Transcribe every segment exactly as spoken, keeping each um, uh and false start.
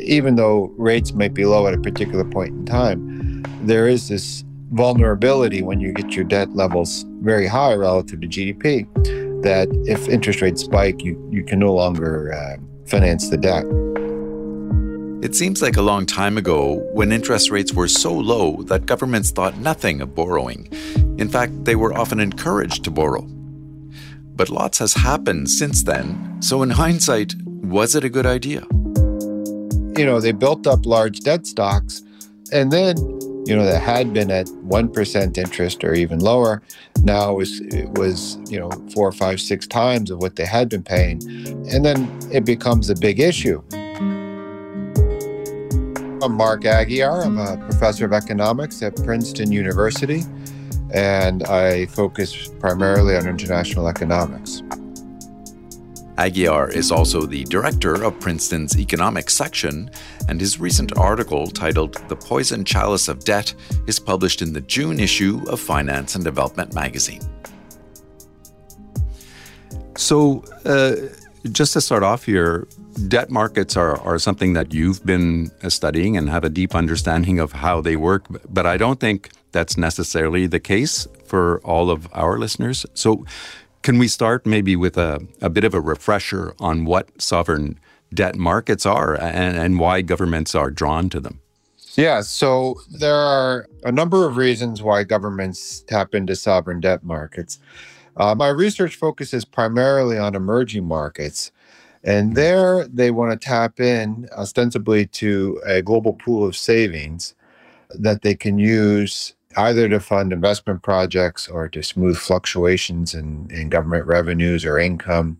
even though rates might be low at a particular point in time, there is this vulnerability when you get your debt levels very high relative to G D P, that if interest rates spike, you, you can no longer uh, finance the debt. It seems like a long time ago when interest rates were so low that governments thought nothing of borrowing. In fact, they were often encouraged to borrow. But lots has happened since then. So in hindsight, was it a good idea? You know, they built up large debt stocks, and then, you know, that had been at one percent interest or even lower. Now it was, it was, you know, four, five, six times of what they had been paying. And then it becomes a big issue. I'm Mark Aguiar. I'm a professor of economics at Princeton University, and I focus primarily on international economics. Aguiar is also the director of Princeton's economics section, and his recent article titled The Poison Chalice of Debt is published in the June issue of Finance and Development magazine. So, uh, just to start off here, debt markets are, are something that you've been studying and have a deep understanding of how they work, but I don't think that's necessarily the case for all of our listeners. So can we start maybe with a, a bit of a refresher on what sovereign debt markets are and, and why governments are drawn to them? Yeah, so there are a number of reasons why governments tap into sovereign debt markets. Uh, my research focuses primarily on emerging markets. And there they want to tap in ostensibly to a global pool of savings that they can use either to fund investment projects or to smooth fluctuations in, in government revenues or income.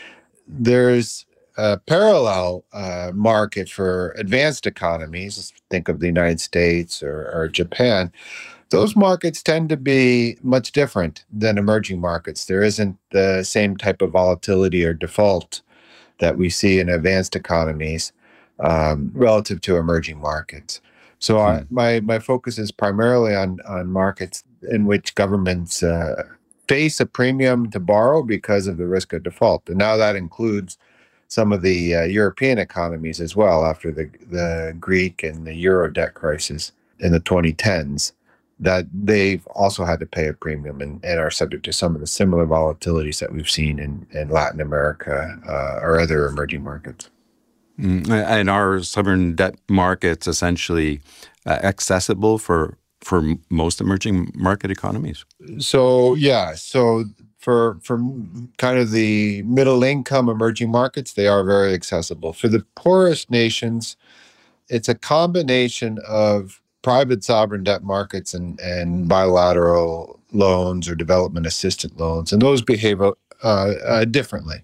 There's a parallel uh, market for advanced economies. Think of the United States or, or Japan. Those markets tend to be much different than emerging markets. There isn't the same type of volatility or default that we see in advanced economies um, relative to emerging markets. So hmm. I, my my focus is primarily on, on markets in which governments uh, face a premium to borrow because of the risk of default. And now that includes some of the uh, European economies as well after the, the Greek and the Euro debt crisis in the twenty tens, that they've also had to pay a premium and, and are subject to some of the similar volatilities that we've seen in, in Latin America uh, or other emerging markets. Mm, and are sovereign debt markets essentially uh, accessible for for most emerging market economies? So, yeah. So for, for kind of the middle income emerging markets, they are very accessible. For the poorest nations, it's a combination of private sovereign debt markets and, and bilateral loans or development assistance loans, and those behave uh, uh, differently.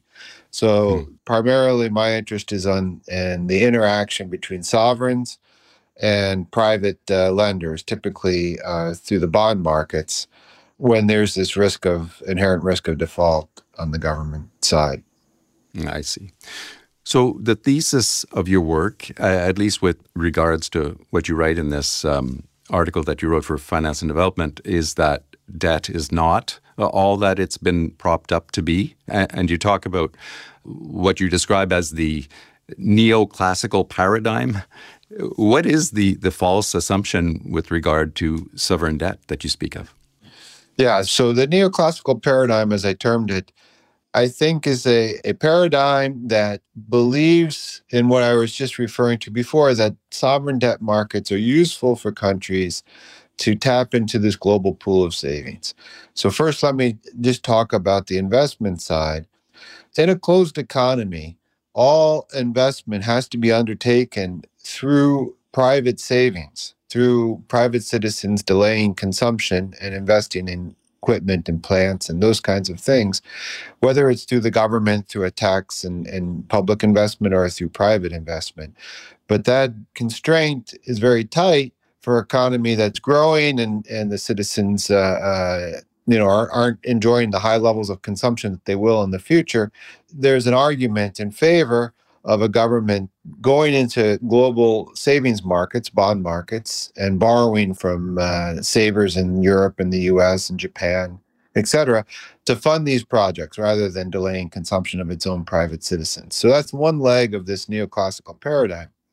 So hmm. primarily my interest is on in the interaction between sovereigns and private uh, lenders, typically uh, through the bond markets, when there's this risk of inherent risk of default on the government side. I see. So the thesis of your work, uh, at least with regards to what you write in this um, article that you wrote for Finance and Development, is that debt is not all that it's been propped up to be. And you talk about what you describe as the neoclassical paradigm. What is the, the false assumption with regard to sovereign debt that you speak of? Yeah, so the neoclassical paradigm, as I termed it, I think is a, a paradigm that believes in what I was just referring to before, that sovereign debt markets are useful for countries to tap into this global pool of savings. So first, let me just talk about the investment side. In a closed economy, all investment has to be undertaken through private savings, through private citizens delaying consumption and investing in equipment and plants and those kinds of things, whether it's through the government, through a tax and, and public investment, or through private investment. But that constraint is very tight for an economy that's growing and, and the citizens uh, uh, you know, are, aren't enjoying the high levels of consumption that they will in the future. There's an argument in favor of a government going into global savings markets, bond markets, and borrowing from uh, savers in Europe and the U S and Japan, et cetera, to fund these projects rather than delaying consumption of its own private citizens. So that's one leg of this neoclassical paradigm.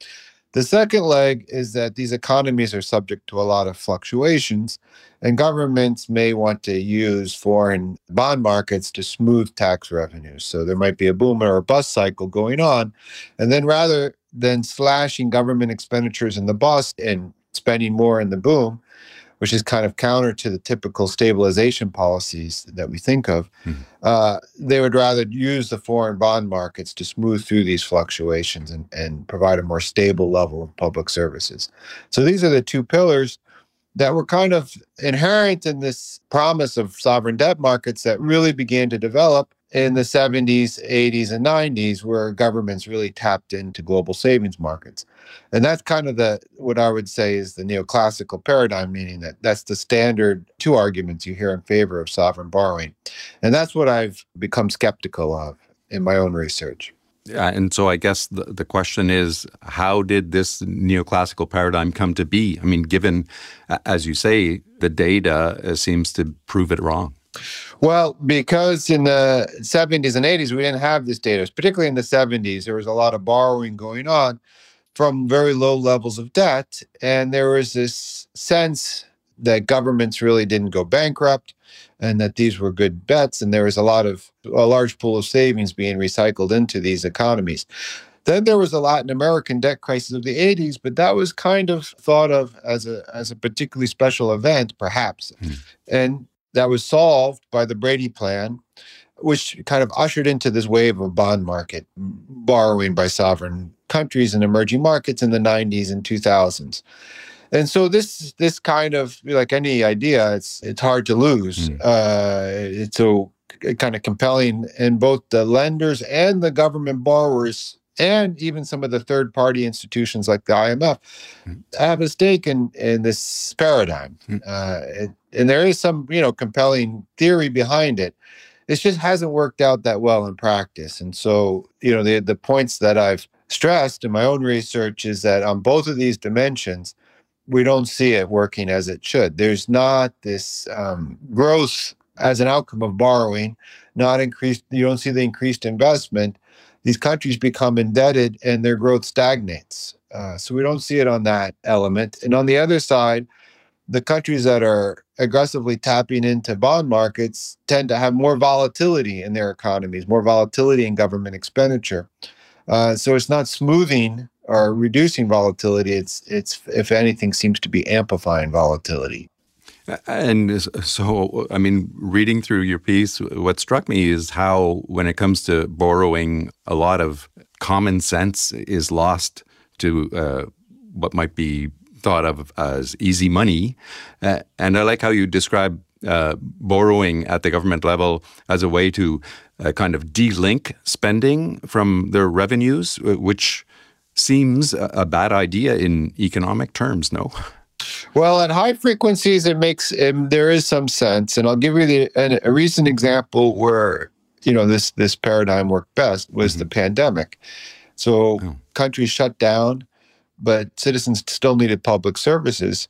The second leg is that these economies are subject to a lot of fluctuations, and governments may want to use foreign bond markets to smooth tax revenues. So there might be a boom or a bust cycle going on. And then rather than slashing government expenditures in the bust and spending more in the boom, which is kind of counter to the typical stabilization policies that we think of, mm-hmm. uh, they would rather use the foreign bond markets to smooth through these fluctuations and, and provide a more stable level of public services. So these are the two pillars that were kind of inherent in this promise of sovereign debt markets that really began to develop in the seventies, eighties, and nineties, where governments really tapped into global savings markets. And that's kind of the, what I would say is the neoclassical paradigm, meaning that that's the standard two arguments you hear in favor of sovereign borrowing. And that's what I've become skeptical of in my own research. Yeah, and so I guess the, the question is, how did this neoclassical paradigm come to be? I mean, given, as you say, the data seems to prove it wrong. Well, because in the seventies and eighties, we didn't have this data. Particularly in the seventies, there was a lot of borrowing going on from very low levels of debt. And there was this sense that governments really didn't go bankrupt and that these were good bets. And there was a lot of, a large pool of savings being recycled into these economies. Then there was a Latin American debt crisis of the eighties, but that was kind of thought of as a, as a particularly special event, perhaps. Mm. And that was solved by the Brady Plan, which kind of ushered into this wave of bond market borrowing by sovereign countries and emerging markets in the nineties and two thousands. And so this this kind of, like any idea, it's it's hard to lose. Mm. Uh, it's so kind of compelling, and both the lenders and the government borrowers and even some of the third-party institutions like the I M F mm. have a stake in, in this paradigm. Mm. Uh, it, and there is some, you know, compelling theory behind it. It just hasn't worked out that well in practice. And so, you know, the the points that I've stressed in my own research is that on both of these dimensions, we don't see it working as it should. There's not this um, growth as an outcome of borrowing, not increased. You don't see the increased investment. These countries become indebted and their growth stagnates. Uh, so we don't see it on that element. And on the other side, the countries that are aggressively tapping into bond markets tend to have more volatility in their economies, more volatility in government expenditure. Uh, so it's not smoothing or reducing volatility. It's, it's, if anything, seems to be amplifying volatility. And so, I mean, reading through your piece, what struck me is how, when it comes to borrowing, a lot of common sense is lost to uh, what might be thought of as easy money. Uh, and I like how you describe uh, borrowing at the government level as a way to uh, kind of de-link spending from their revenues, which seems a, a bad idea in economic terms, no? Well, at high frequencies, it makes um, there is some sense, and I'll give you the, a, a recent example where you know this this paradigm worked best was mm-hmm. the pandemic. So oh. countries shut down, but citizens still needed public services,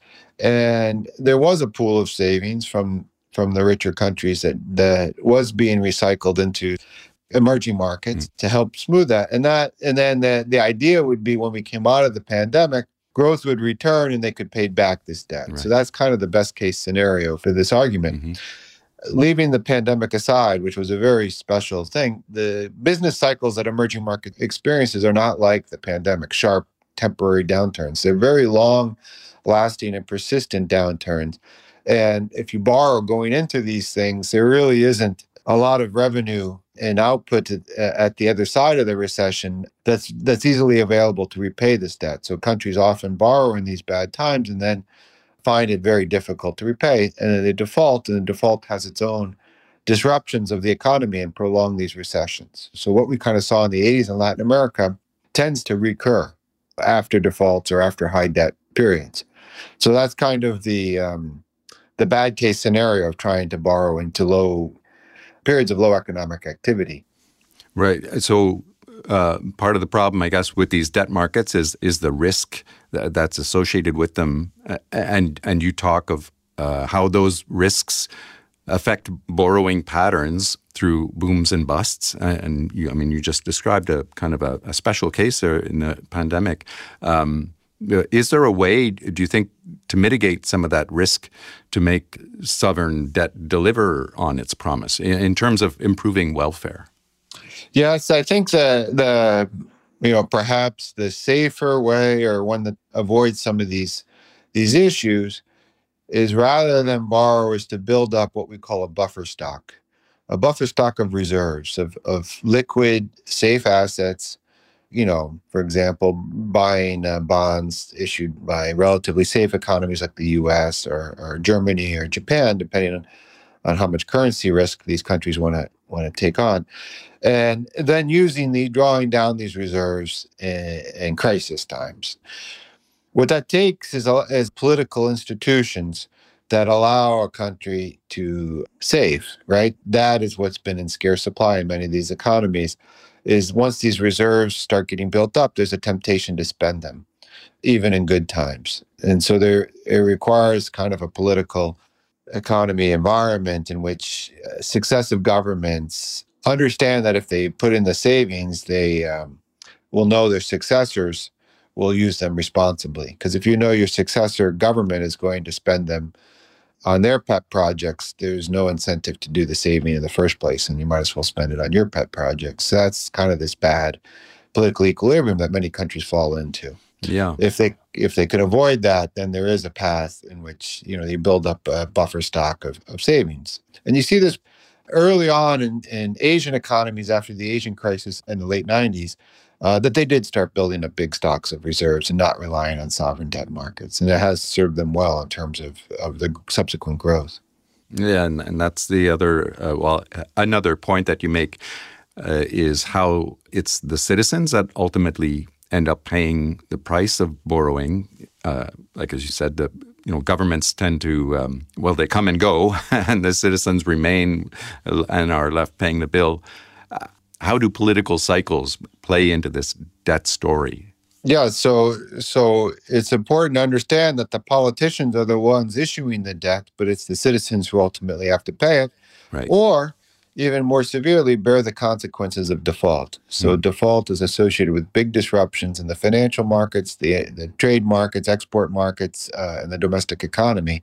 and there was a pool of savings from from the richer countries that that was being recycled into emerging markets mm-hmm. to help smooth that. And that and then the the idea would be when we came out of the pandemic, growth would return and they could pay back this debt. Right. So that's kind of the best case scenario for this argument. Mm-hmm. Leaving the pandemic aside, which was a very special thing, the business cycles that emerging market experiences are not like the pandemic, sharp temporary downturns. They're very long lasting and persistent downturns. And if you borrow going into these things, there really isn't a lot of revenue and output to, uh, at the other side of the recession that's that's easily available to repay this debt. So countries often borrow in these bad times and then find it very difficult to repay, and then they default, and the default has its own disruptions of the economy and prolong these recessions. So what we kind of saw in the eighties in Latin America tends to recur after defaults or after high debt periods. So that's kind of the um, the bad case scenario of trying to borrow into low periods of low economic activity. Right. So uh, part of the problem, I guess, with these debt markets is is the risk that, that's associated with them. Uh, and and you talk of uh, how those risks affect borrowing patterns through booms and busts. And you, I mean, you just described a kind of a, a special case there in the pandemic. Um, is there a way, do you think, to mitigate some of that risk to make sovereign debt deliver on its promise in, in terms of improving welfare? Yes, I think the the you know perhaps the safer way, or one that avoids some of these these issues, is rather than borrow is to build up what we call a buffer stock, a buffer stock of reserves, of, of liquid, safe assets. You know, for example, buying uh, bonds issued by relatively safe economies like the U S or, or Germany or Japan, depending on, on how much currency risk these countries want to want to take on, and then using the drawing down these reserves in, in crisis times. What that takes is, is political institutions that allow a country to save, right? That is what's been in scarce supply in many of these economies, is once these reserves start getting built up, there's a temptation to spend them, even in good times. And so there, it requires kind of a political economy environment in which uh, successive governments understand that if they put in the savings, they um, will know their successors will use them responsibly. Because if you know your successor government is going to spend them on their pet projects, there's no incentive to do the saving in the first place, and you might as well spend it on your pet projects. So that's kind of this bad political equilibrium that many countries fall into. Yeah. If they if they could avoid that, then there is a path in which, you know, they build up a buffer stock of, of savings. And you see this early on in, in Asian economies after the Asian crisis in the late nineties, uh, that they did start building up big stocks of reserves and not relying on sovereign debt markets. And it has served them well in terms of, of the subsequent growth. Yeah, and, and that's the other, uh, well, another point that you make uh, is how it's the citizens that ultimately end up paying the price of borrowing. Uh, like as you said, the you know governments tend to um, well they come and go, and the citizens remain and are left paying the bill. Uh, how do political cycles play into this debt story? Yeah, so so it's important to understand that the politicians are the ones issuing the debt, but it's the citizens who ultimately have to pay it. Right. Or even more severely, bear the consequences of default. So mm. default is associated with big disruptions in the financial markets, the the trade markets, export markets, uh, and the domestic economy.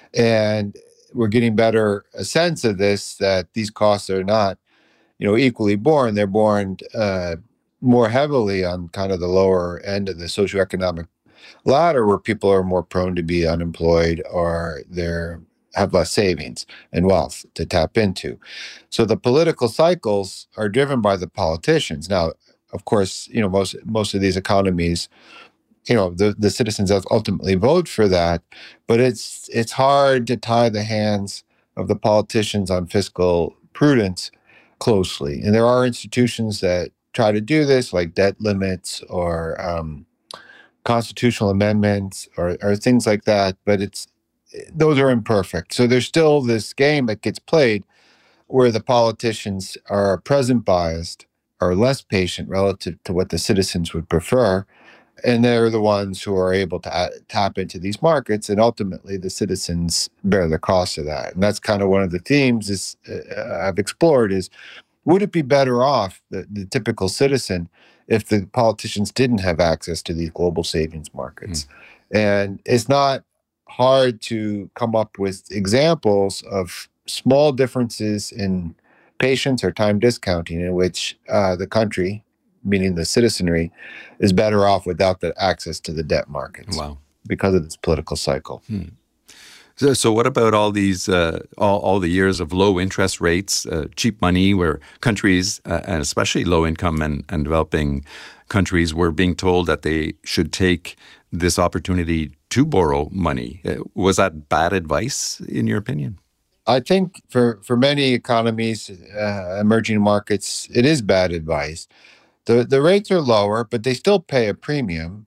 And we're getting better a sense of this, that these costs are not, you know, equally borne. They're borne uh, more heavily on kind of the lower end of the socioeconomic ladder, where people are more prone to be unemployed, or they're have less savings and wealth to tap into. So the political cycles are driven by the politicians. Now, of course, you know, most most of these economies, you know, the, the citizens ultimately vote for that, but it's it's hard to tie the hands of the politicians on fiscal prudence closely. And there are institutions that try to do this, like debt limits or um, constitutional amendments or, or things like that, but it's those are imperfect. So there's still this game that gets played where the politicians are present biased, are less patient relative to what the citizens would prefer, and they're the ones who are able to a- tap into these markets, and ultimately the citizens bear the cost of that. And that's kind of one of the themes is, uh, I've explored is, would it be better off, the, the typical citizen, if the politicians didn't have access to these global savings markets? Mm. And it's not hard to come up with examples of small differences in patience or time discounting in which uh, the country, meaning the citizenry, is better off without the access to the debt markets. Wow. Because of this political cycle. Hmm. So, so what about all these, uh, all, all the years of low interest rates, uh, cheap money, where countries, uh, and especially low income and, and developing countries, were being told that they should take this opportunity to borrow money? Uh, was that bad advice, in your opinion? I think for, for many economies, uh, emerging markets, it is bad advice. The the rates are lower, but they still pay a premium.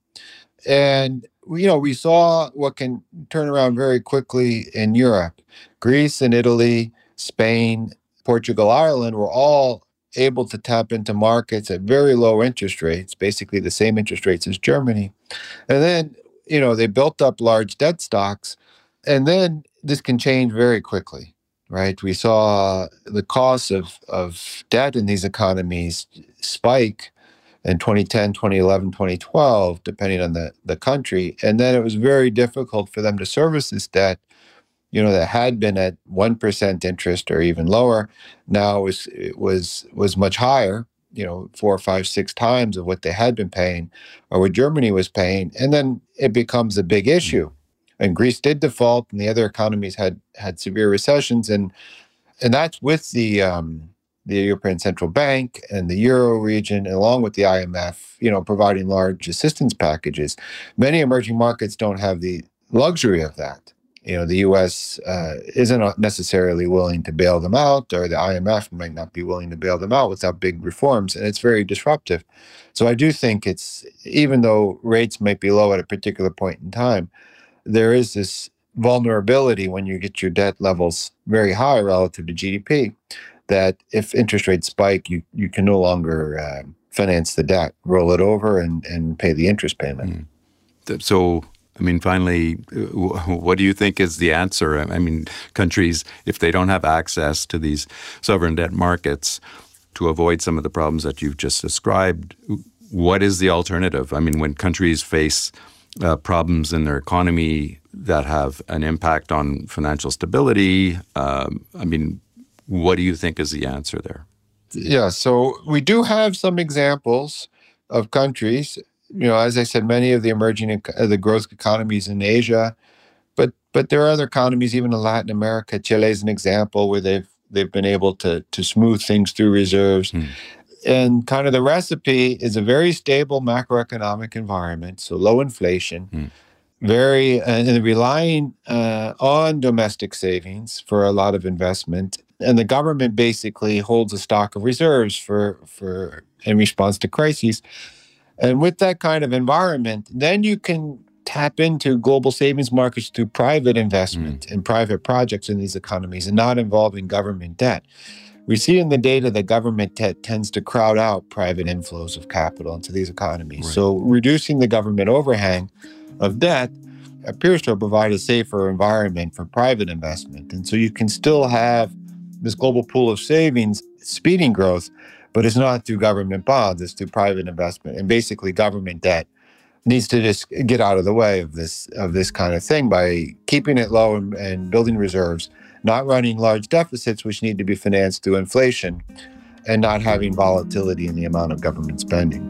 And, you know, we saw what can turn around very quickly in Europe. Greece and Italy, Spain, Portugal, Ireland were all able to tap into markets at very low interest rates, basically the same interest rates as Germany. And then, you know, they built up large debt stocks. And then this can change very quickly. right? We saw the cost of, of debt in these economies spike in twenty ten, twenty eleven, twenty twelve, depending on the, the country. And then it was very difficult for them to service this debt, you know, that had been at one percent interest or even lower. Now it was, it was, was much higher, you know, four, five, six times of what they had been paying or what Germany was paying. And then it becomes a big issue. And Greece did default, and the other economies had had severe recessions. And and that's with the um, the European Central Bank and the Euro region, and along with the I M F, you know, providing large assistance packages. Many emerging markets don't have the luxury of that. You know, the U S uh, isn't necessarily willing to bail them out, or the I M F might not be willing to bail them out without big reforms, and it's very disruptive. So I do think it's, even though rates might be low at a particular point in time, there is this vulnerability when you get your debt levels very high relative to G D P, that if interest rates spike, you, you can no longer uh, finance the debt, roll it over and, and pay the interest payment. Mm. So, I mean, finally, what do you think is the answer? I mean, countries, if they don't have access to these sovereign debt markets to avoid some of the problems that you've just described, what is the alternative? I mean, when countries face uh, problems in their economy that have an impact on financial stability, um, I mean, what do you think is the answer there? Yeah, so we do have some examples of countries. You know, as I said, many of the emerging, uh, the growth economies in Asia, but but there are other economies, even in Latin America. Chile is an example where they've they've been able to to smooth things through reserves, mm. and kind of the recipe is a very stable macroeconomic environment, so low inflation, mm. very uh, and relying uh, on domestic savings for a lot of investment, and the government basically holds a stock of reserves for for in response to crises. And with that kind of environment, then you can tap into global savings markets through private investment mm. and private projects in these economies, and not involving government debt. We see in the data that government debt tends to crowd out private inflows of capital into these economies. Right. So reducing the government overhang of debt appears to provide a safer environment for private investment. And so you can still have this global pool of savings speeding growth, but it's not through government bonds, it's through private investment. And basically government debt needs to just get out of the way of this of this kind of thing by keeping it low and, and building reserves, not running large deficits, which need to be financed through inflation, and not having volatility in the amount of government spending.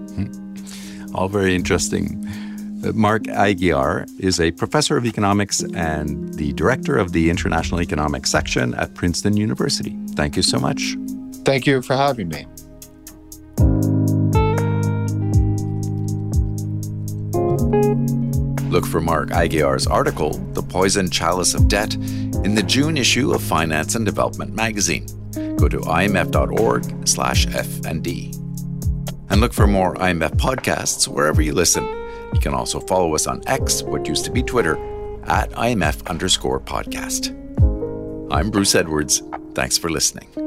All very interesting. Mark Aguiar is a professor of economics and the director of the International Economics section at Princeton University. Thank you so much. Thank you for having me. Look for Mark Aguiar's article, The Poisoned Chalice of Debt, in the June issue of Finance and Development magazine. Go to imf.org slash FND. And look for more I M F podcasts wherever you listen. You can also follow us on X, what used to be Twitter, at IMF underscore podcast. I'm Bruce Edwards. Thanks for listening.